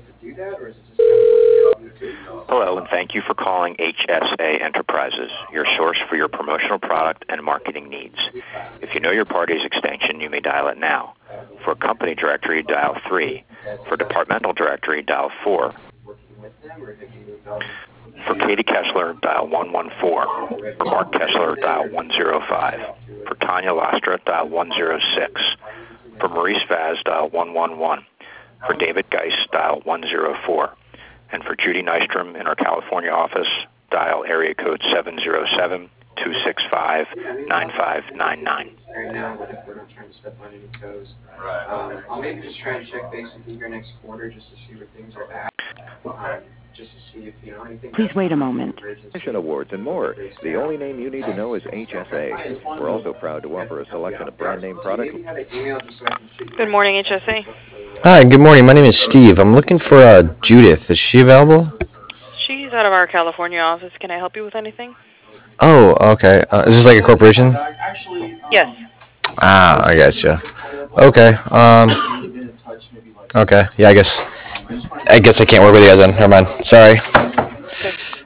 Hello, and thank you for calling HSA Enterprises, your source for your promotional product and marketing needs. If you know your party's extension, you may dial it now. For company directory, dial 3. For departmental directory, dial 4. For Katie Kessler, dial 114. For Mark Kessler, dial 105. For Tanya Lastra, dial 106. For Maurice Vaz, dial 111. For David Geis, dial 104. And for Judy Nystrom in our California office, dial area code 707-265-9599. Right now, what if we're not trying to step on any toes? Right. I'll maybe just try and check base with you here next quarter just to see where things are at. Just to see if, anything. Please wait a moment. Awards and more. The only name you need to know is HSA. We're also proud to offer a selection of brand name products. Good morning, HSA. Hi, good morning. My name is Steve. I'm looking for Judith. Is she available? She's out of our California office. Can I help you with anything? Oh, okay. Is this like a corporation? Yes. Ah, I gotcha. Okay. Okay. Yeah, I guess I can't work with you guys then. Never mind. Sorry. Okay.